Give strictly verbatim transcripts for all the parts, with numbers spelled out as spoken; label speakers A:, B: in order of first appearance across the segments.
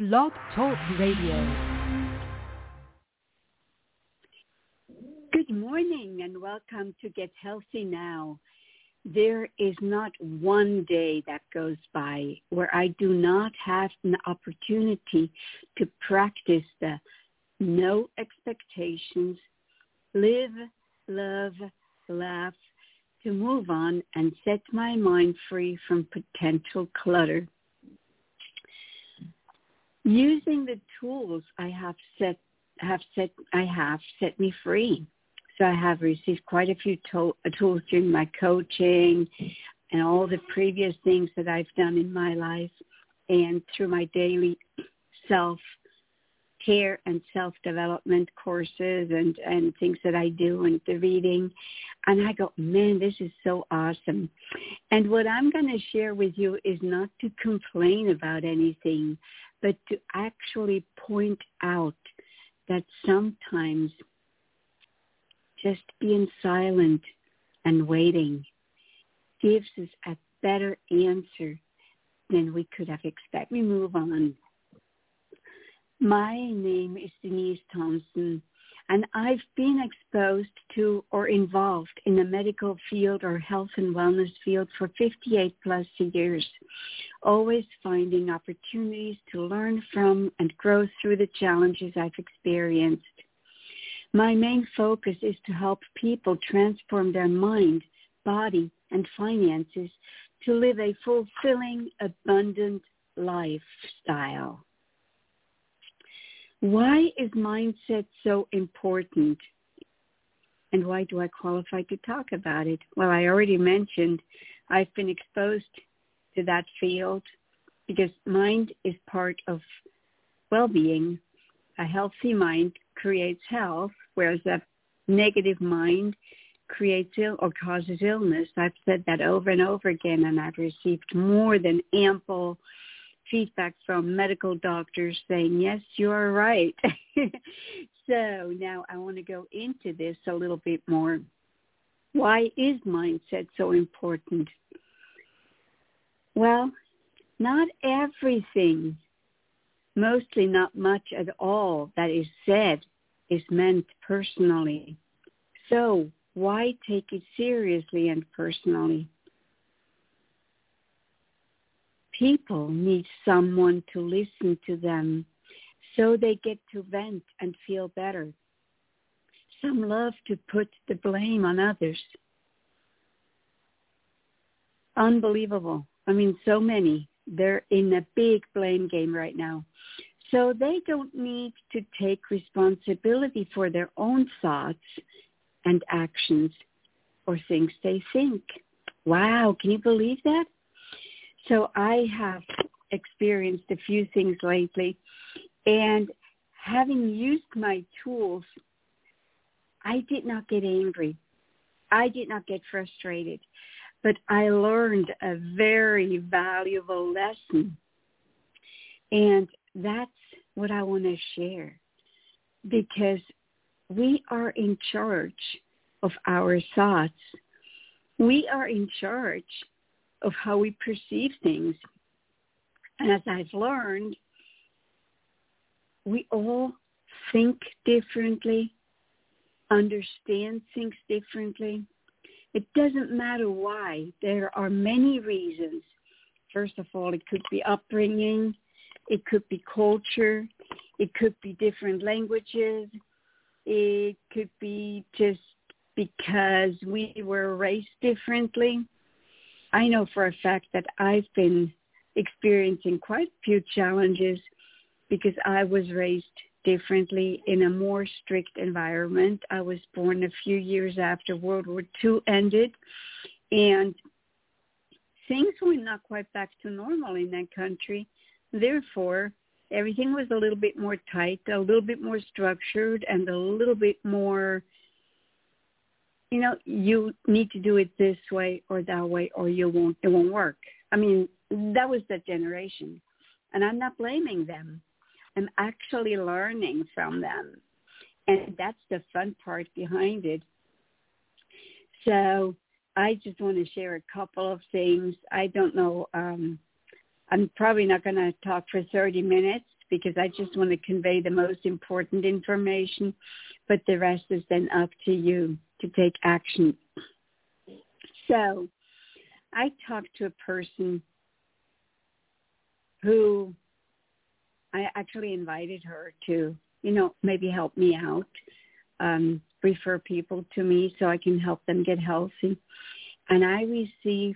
A: Blog Talk Radio.
B: Good morning and welcome to Get Healthy Now. There is not one day that goes by where I do not have an opportunity to practice the no expectations, live, love, laugh, to move on and set my mind free from potential clutter. Using the tools I have set have set I have set me free. So I have received quite a few to- tools during my coaching and all the previous things that I've done in my life and through my daily self-care and self-development courses and, and things that I do and the reading. And I go, man, this is so awesome. And what I'm going to share with you is not to complain about anything, but to actually point out that sometimes just being silent and waiting gives us a better answer than we could have expected. We move on. My name is Denise Thompson, and I've been exposed to or involved in the medical field or health and wellness field for fifty-eight plus years, always finding opportunities to learn from and grow through the challenges I've experienced. My main focus is to help people transform their mind, body, and finances to live a fulfilling, abundant lifestyle. Why is mindset so important? And why do I qualify to talk about it? Well, I already mentioned I've been exposed to that field because mind is part of well-being. A healthy mind creates health, whereas a negative mind creates ill or causes illness. I've said that over and over again, and I've received more than ample feedback from medical doctors saying, yes, you are right. So now I want to go into this a little bit more. Why is mindset so important? Well, not everything, mostly not much at all that is said is meant personally. So why take it seriously and personally? People need someone to listen to them so they get to vent and feel better. Some love to put the blame on others. Unbelievable. I mean, so many. They're in a big blame game right now. So they don't need to take responsibility for their own thoughts and actions or things they think. Wow, can you believe that? So I have experienced a few things lately, and having used my tools, I did not get angry. I did not get frustrated, but I learned a very valuable lesson. And that's what I want to share, because we are in charge of our thoughts. We are in charge of how we perceive things. And as I've learned, we all think differently, understand things differently. It doesn't matter why. There are many reasons. First of all, it could be upbringing. It could be culture. It could be different languages. It could be just because we were raised differently. I know for a fact that I've been experiencing quite a few challenges because I was raised differently in a more strict environment. I was born a few years after World War Two ended, and things were not quite back to normal in that country. Therefore, everything was a little bit more tight, a little bit more structured, and a little bit more, you know, you need to do it this way or that way or you won't, it won't work. I mean, that was the generation. And I'm not blaming them. I'm actually learning from them. And that's the fun part behind it. So I just want to share a couple of things. I don't know. Um, I'm probably not going to talk for thirty minutes because I just want to convey the most important information, but the rest is then up to you to take action. So I talked to a person who I actually invited her to, you know, maybe help me out, um, refer people to me so I can help them get healthy. And I received,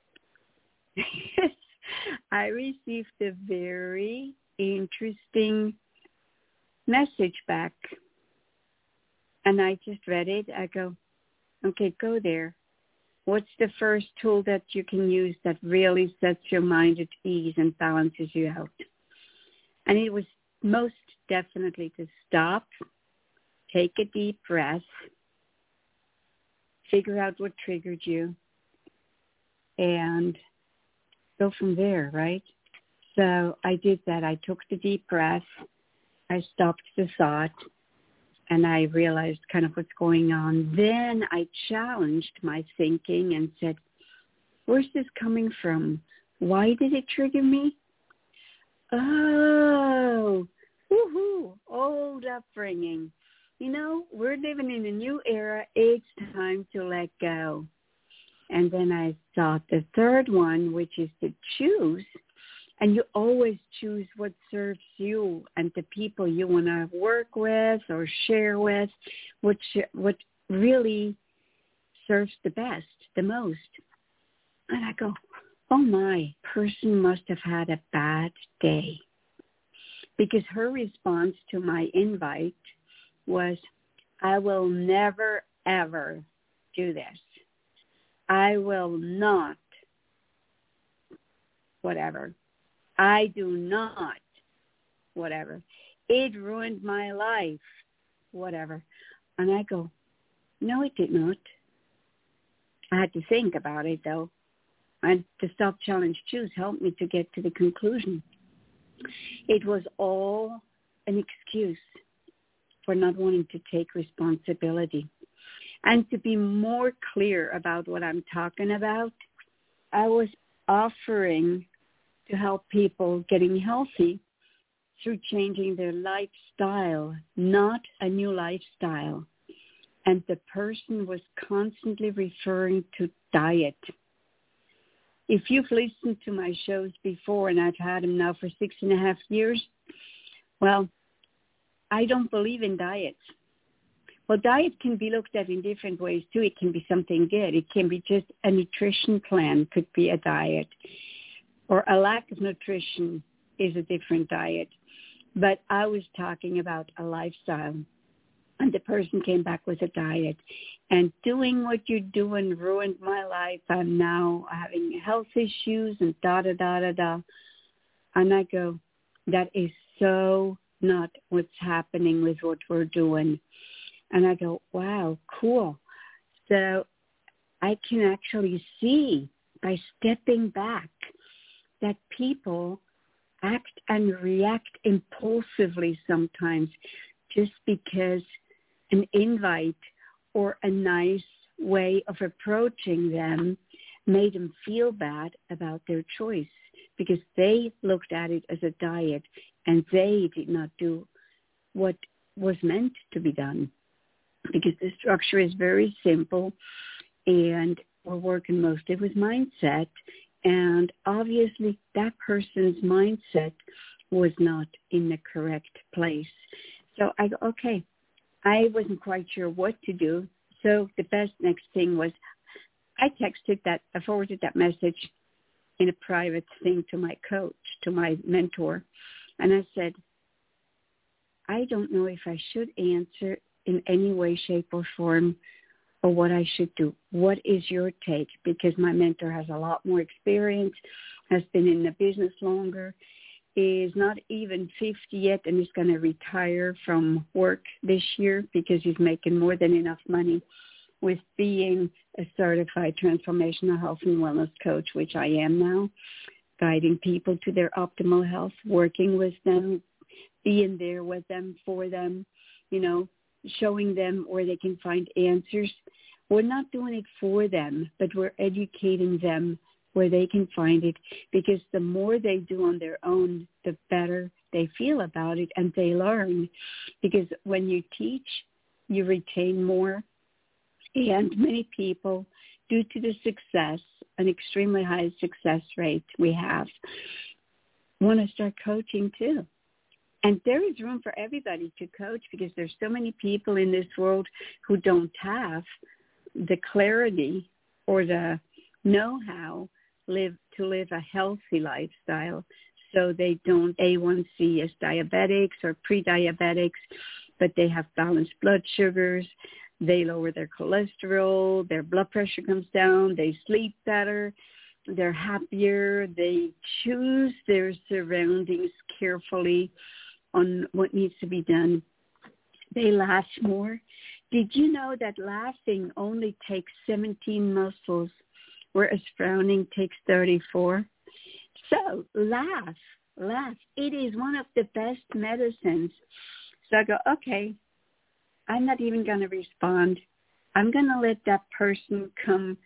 B: I received a very interesting message back. And I just read it. I go, okay, go there. What's the first tool that you can use that really sets your mind at ease and balances you out? And it was most definitely to stop, take a deep breath, figure out what triggered you, and go from there, right? So I did that. I took the deep breath. I stopped the thought, and I realized kind of what's going on. Then I challenged my thinking and said, where's this coming from? Why did it trigger me? Oh, woohoo, old upbringing. You know, we're living in a new era. It's time to let go. And then I thought the third one, which is to choose. And you always choose what serves you and the people you want to work with or share with, what, what really serves the best, the most. And I go, oh my, person must have had a bad day. Because her response to my invite was, I will never, ever do this. I will not, whatever. I do not, whatever. It ruined my life, whatever. And I go, no, it did not. I had to think about it, though. And the Stop, Challenge, Choose helped me to get to the conclusion. It was all an excuse for not wanting to take responsibility. And to be more clear about what I'm talking about, I was offering to help people getting healthy through changing their lifestyle, not a new lifestyle. And the person was constantly referring to diet. If you've listened to my shows before, and I've had them now for six and a half years, well, I don't believe in diets. Well, diet can be looked at in different ways, too. It can be something good. It can be just a nutrition plan could be a diet. Or a lack of nutrition is a different diet. But I was talking about a lifestyle. And the person came back with a diet. And doing what you're doing ruined my life. I'm now having health issues and da-da-da-da-da. And I go, that is so not what's happening with what we're doing. And I go, wow, cool. So I can actually see by stepping back that people act and react impulsively sometimes just because an invite or a nice way of approaching them made them feel bad about their choice because they looked at it as a diet and they did not do what was meant to be done. Because the structure is very simple and we're working mostly with mindset. And obviously that person's mindset was not in the correct place. So I go, okay, I wasn't quite sure what to do. So the best next thing was I texted that, I forwarded that message in a private thing to my coach, to my mentor. And I said, I don't know if I should answer in any way, shape, or form, or what I should do. What is your take? Because my mentor has a lot more experience, has been in the business longer, is not even fifty yet, and is going to retire from work this year because he's making more than enough money with being a certified transformational health and wellness coach, which I am now, guiding people to their optimal health, working with them, being there with them, for them, you know, showing them where they can find answers. We're not doing it for them, but we're educating them where they can find it, because the more they do on their own, the better they feel about it, and they learn. Because when you teach, you retain more. And many people, due to the success, an extremely high success rate we have, want to start coaching too. And there is room for everybody to coach, because there's so many people in this world who don't have the clarity or the know-how live to live a healthy lifestyle. So they don't A one C as diabetics or pre-diabetics, but they have balanced blood sugars. They lower their cholesterol, their blood pressure comes down, they sleep better, they're happier, they choose their surroundings carefully on what needs to be done. They laugh more. Did you know that laughing only takes seventeen muscles, whereas frowning takes thirty-four? So laugh, laugh. It is one of the best medicines. So I go, okay, I'm not even going to respond. I'm going to let that person come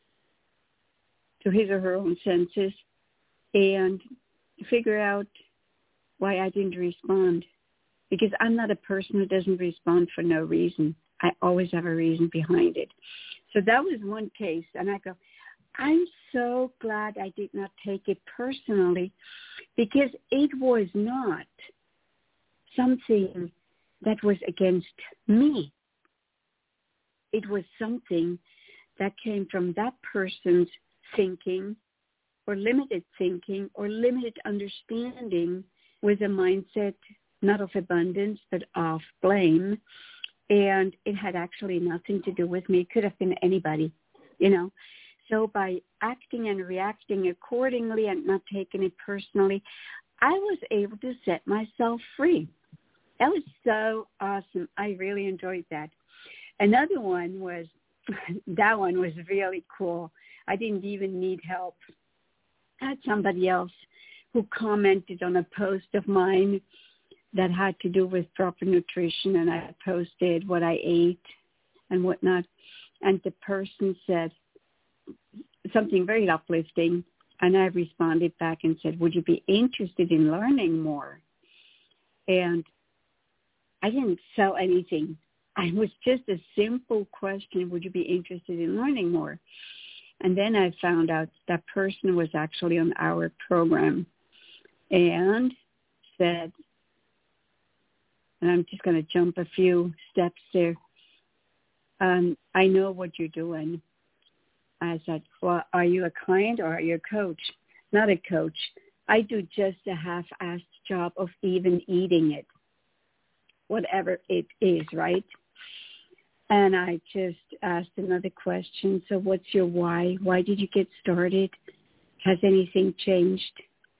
B: to his or her own senses and figure out why I didn't respond. Because I'm not a person who doesn't respond for no reason. I always have a reason behind it. So that was one case. And I go, I'm so glad I did not take it personally, because it was not something that was against me. It was something that came from that person's thinking or limited thinking or limited understanding, with a mindset not of abundance but of blame. And it had actually nothing to do with me. It could have been anybody, you know. So by acting and reacting accordingly and not taking it personally, I was able to set myself free. That was so awesome. I really enjoyed that. Another one was, that one was really cool. I didn't even need help. I had somebody else who commented on a post of mine that had to do with proper nutrition, and I posted what I ate and whatnot. And the person said something very uplifting, and I responded back and said, would you be interested in learning more? And I didn't sell anything. I was just a simple question, would you be interested in learning more? And then I found out that person was actually on our program and said, and I'm just going to jump a few steps there, um, I know what you're doing. I said, well, are you a client or are you a coach? Not a coach. I do just a half-assed job of even eating it, whatever it is, right? And I just asked another question. So what's your why? Why did you get started? Has anything changed?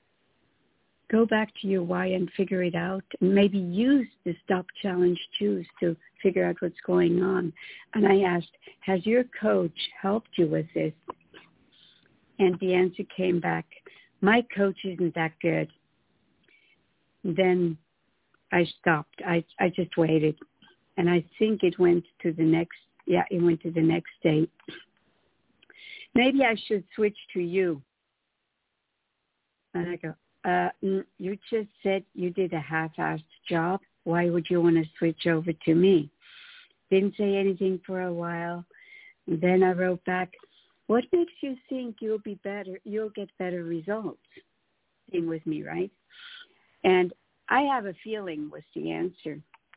B: Go back to your why and figure it out. And maybe use the Stop Challenge Choose to figure out what's going on. And I asked, has your coach helped you with this? And the answer came back, my coach isn't that good. Then I stopped. I, I just waited. And I think it went to the next, yeah, it went to the next day. Maybe I should switch to you. And I go, uh, you just said you did a half-assed job. Why would you want to switch over to me? Didn't say anything for a while. And then I wrote back, what makes you think you'll be better, you'll get better results? Same with me, right? And I have a feeling was the answer.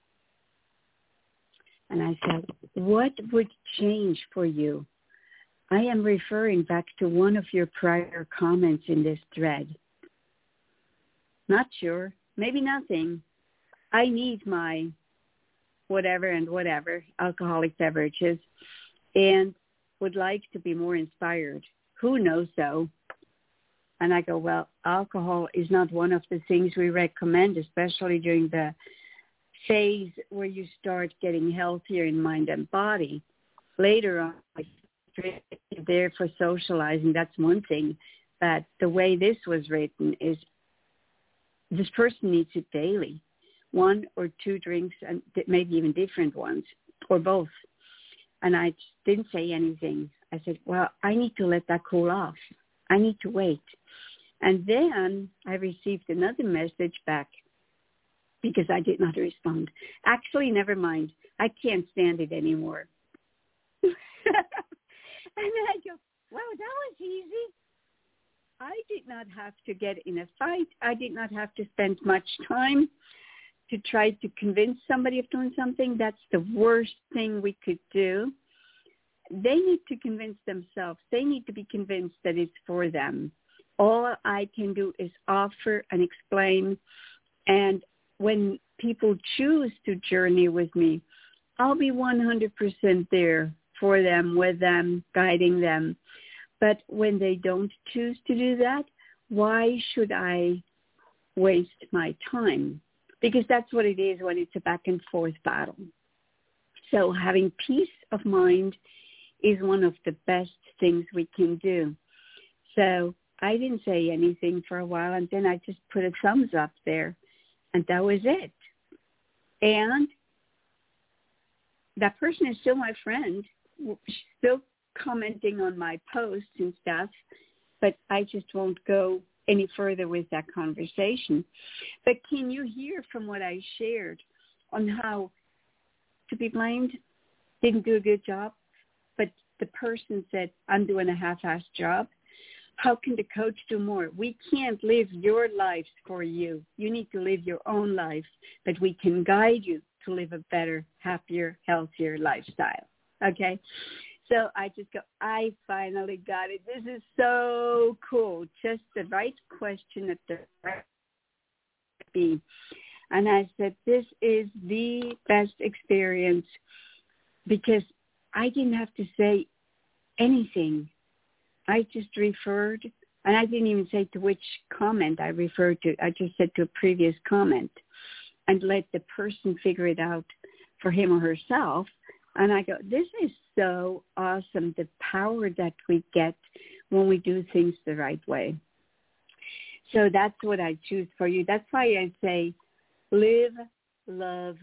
B: And I said, what would change for you? I am referring back to one of your prior comments in this thread. Not sure. Maybe nothing. I need my whatever and whatever, alcoholic beverages, and would like to be more inspired. Who knows, though? And I go, well, alcohol is not one of the things we recommend, especially during the phase where you start getting healthier in mind and body. Later on, there for socializing, that's one thing. But the way this was written is this person needs it daily, one or two drinks, and maybe even different ones, or both. And I didn't say anything. I said, well, I need to let that cool off. I need to wait. And then I received another message back. because I did not respond. Actually, never mind. I can't stand it anymore. And then I go, wow, that was easy. I did not have to get in a fight. I did not have to spend much time to try to convince somebody of doing something. That's the worst thing we could do. They need to convince themselves. They need to be convinced that it's for them. All I can do is offer and explain. And when people choose to journey with me, I'll be one hundred percent there for them, with them, guiding them. But when they don't choose to do that, why should I waste my time? Because that's what it is when it's a back and forth battle. So having peace of mind is one of the best things we can do. So I didn't say anything for a while, and then I just put a thumbs up there, and that was it. And that person is still my friend, still commenting on my posts and stuff, but I just won't go any further with that conversation. But can you hear from what I shared on how to be blamed didn't do a good job, but the person said, I'm doing a half-assed job? How can the coach do more? We can't live your lives for you. You need to live your own life, but we can guide you to live a better, happier, healthier lifestyle. Okay? So I just go, I finally got it. This is so cool. Just the right question at the right time. And I said, this is the best experience because I didn't have to say anything. I just referred, and I didn't even say to which comment I referred to. I just said to a previous comment and let the person figure it out for him or herself. And I go, this is so awesome, the power that we get when we do things the right way. So that's what I choose for you. That's why I say live, love,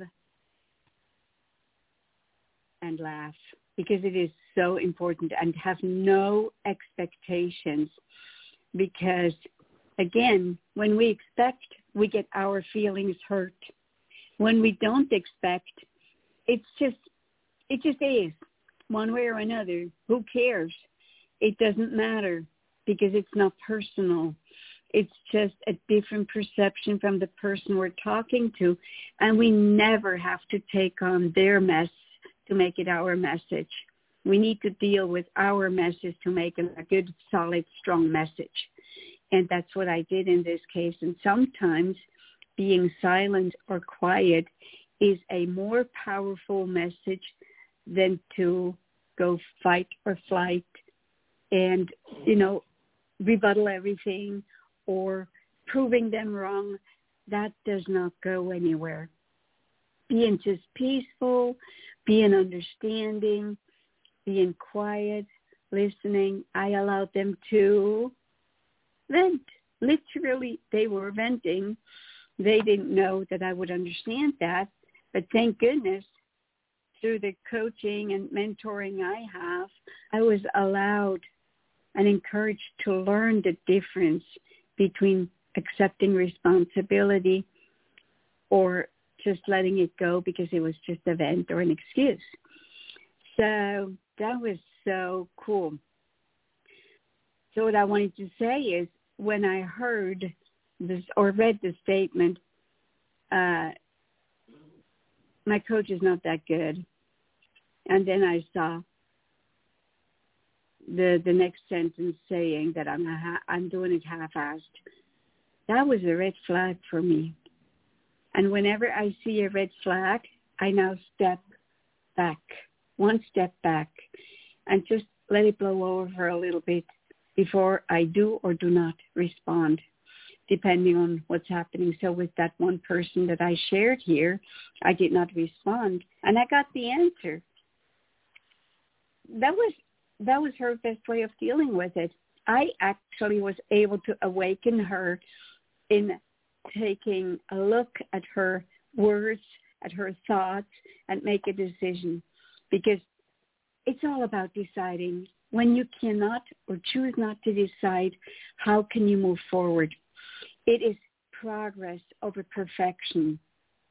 B: and laugh, because it is so important, and have no expectations. Because, again, when we expect, we get our feelings hurt. When we don't expect, it's just, it just is, one way or another. Who cares? It doesn't matter because it's not personal. It's just a different perception from the person we're talking to, and we never have to take on their mess to make it our message. We need to deal with our message to make it a good, solid, strong message. And that's what I did in this case. And sometimes being silent or quiet is a more powerful message than to go fight or flight and, you know, rebuttal everything or proving them wrong. That does not go anywhere. Being just peaceful, being understanding, being quiet, listening. I allowed them to vent. Literally, they were venting. They didn't know that I would understand that. But thank goodness, through the coaching and mentoring I have, I was allowed and encouraged to learn the difference between accepting responsibility or just letting it go because it was just a vent or an excuse. So that was so cool. So what I wanted to say is when I heard this or read the statement, uh, my coach is not that good. And then I saw the the next sentence saying that I'm a ha- I'm doing it half-assed. That was a red flag for me. And whenever I see a red flag, I now step back, one step back, and just let it blow over for a little bit before I do or do not respond, depending on what's happening. So with that one person that I shared here, I did not respond, and I got the answer. That was that was her best way of dealing with it. I actually was able to awaken her in taking a look at her words, at her thoughts, and make a decision. Because it's all about deciding. When you cannot or choose not to decide, how can you move forward? It is progress over perfection.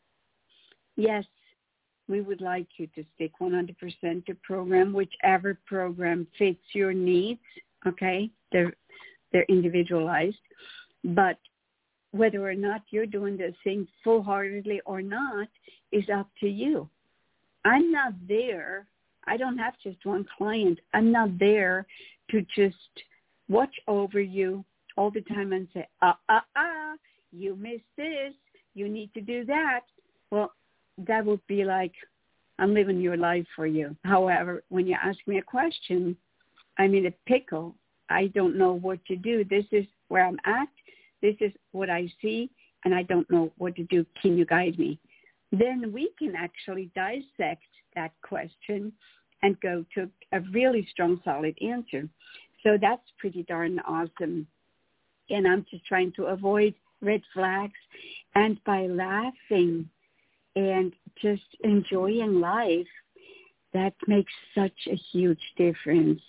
B: yes, we would like you to stick one hundred percent to program, whichever program fits your needs, okay? They're, they're individualized. But whether or not you're doing the thing full-heartedly or not is up to you. I'm not there. I don't have just one client. I'm not there to just watch over you all the time and say, ah, ah, ah, you missed this. You need to do that. Well, that would be like, I'm living your life for you. However, when you ask me a question, I'm in a pickle. I don't know what to do. This is where I'm at. This is what I see, and I don't know what to do. Can you guide me? Then we can actually dissect that question and go to a really strong, solid answer. So that's pretty darn awesome. And I'm just trying to avoid red flags. And by laughing and just enjoying life, that makes such a huge difference.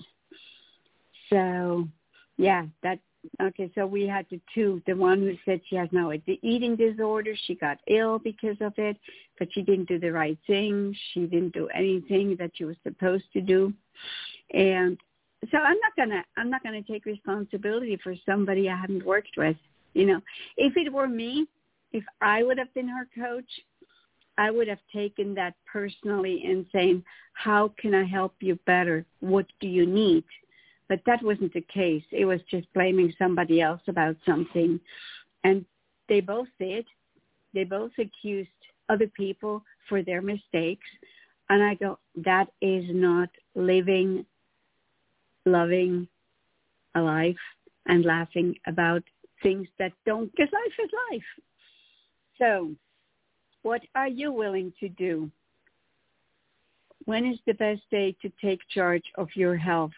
B: So, yeah, that okay, so we had the two. The one who said she has now an eating disorder. She got ill because of it, but she didn't do the right thing. She didn't do anything that she was supposed to do. And so I'm not gonna I'm not gonna take responsibility for somebody I haven't worked with. You know, if it were me, if I would have been her coach, I would have taken that personally and saying, how can I help you better? What do you need? But that wasn't the case. It was just blaming somebody else about something. And they both did. They both accused other people for their mistakes. And I go, that is not living, loving a life and laughing about things that don't, because life is life. So what are you willing to do? When is the best day to take charge of your health?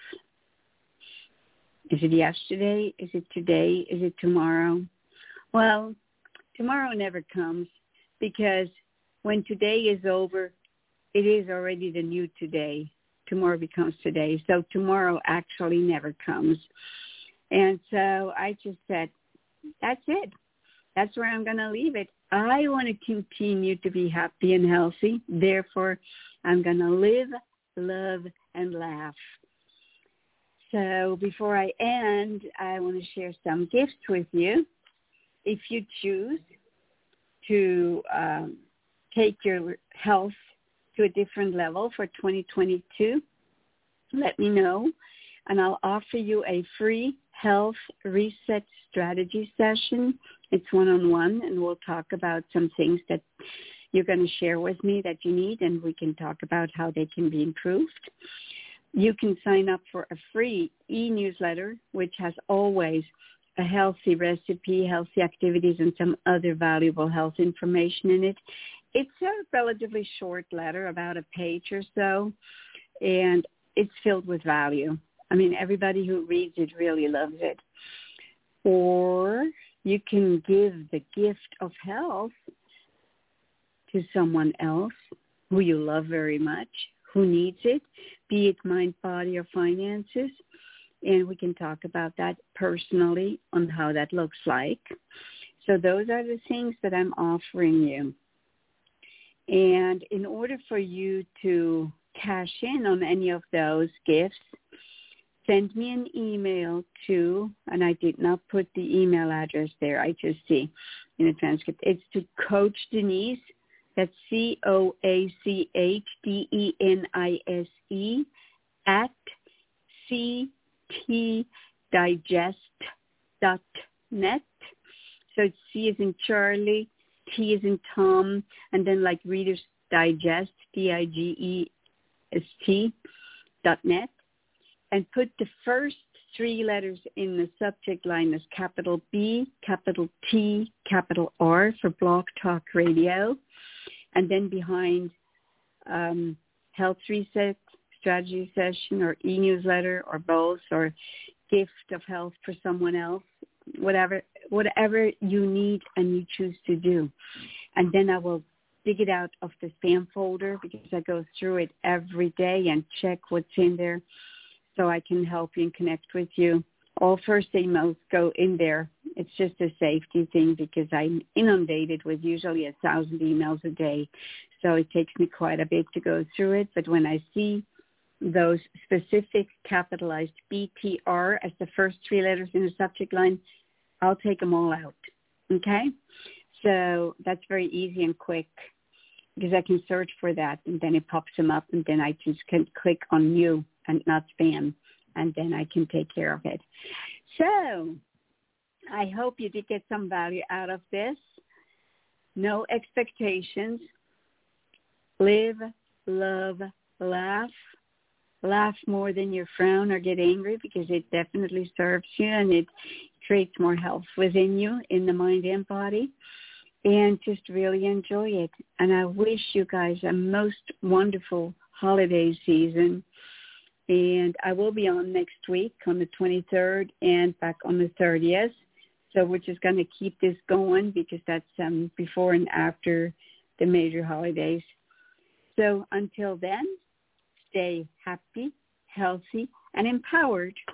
B: Is it yesterday? Is it today? Is it tomorrow? Well, tomorrow never comes, because when today is over, it is already the new today. Tomorrow becomes today. So tomorrow actually never comes. And so I just said, that's it. That's where I'm going to leave it. I want to continue to be happy and healthy. Therefore, I'm going to live, love, and laugh. So before I end, I want to share some gifts with you. If you choose to um, take your health to a different level for twenty twenty-two, let me know, and I'll offer you a free health reset strategy session. It's one-on-one, and we'll talk about some things that you're going to share with me that you need, and we can talk about how they can be improved. You can sign up for a free e-newsletter, which has always a healthy recipe, healthy activities, and some other valuable health information in it. It's a relatively short letter, about a page or so, and it's filled with value. I mean, everybody who reads it really loves it. Or you can give the gift of health to someone else who you love very much, who needs it, be it mind, body, or finances. And we can talk about that personally on how that looks like. So those are the things that I'm offering you. And in order for you to cash in on any of those gifts, send me an email to, and I did not put the email address there, I just see in the transcript. It's to Coach Denise, that's C O A C H D E N I S E, at C T digest dot net. So it's C as in Charlie, T as in Tom, and then like Reader's Digest, D I G E S T dot net. And put the first three letters in the subject line as capital B, capital T, capital R for Blog Talk Radio. And then behind um, Health Reset, Strategy Session, or e-newsletter, or both, or gift of health for someone else, whatever, whatever you need and you choose to do. And then I will dig it out of the spam folder, because I go through it every day and check what's in there, so I can help you and connect with you. All first emails go in there. It's just a safety thing, because I'm inundated with usually a thousand emails a day. So it takes me quite a bit to go through it. But when I see those specific capitalized B T R as the first three letters in the subject line, I'll take them all out. Okay? So that's very easy and quick because I can search for that and then it pops them up and then I just can click on new and not spam and then I can take care of it. So I hope you did get some value out of this. No expectations. Live, love, laugh. Laugh more than you frown or get angry because it definitely serves you and it creates more health within you in the mind and body. And just really enjoy it. And I wish you guys a most wonderful holiday season. And I will be on next week on the twenty-third and back on the thirtieth. So we're just going to keep this going because that's um, before and after the major holidays. So until then, stay happy, healthy, and empowered.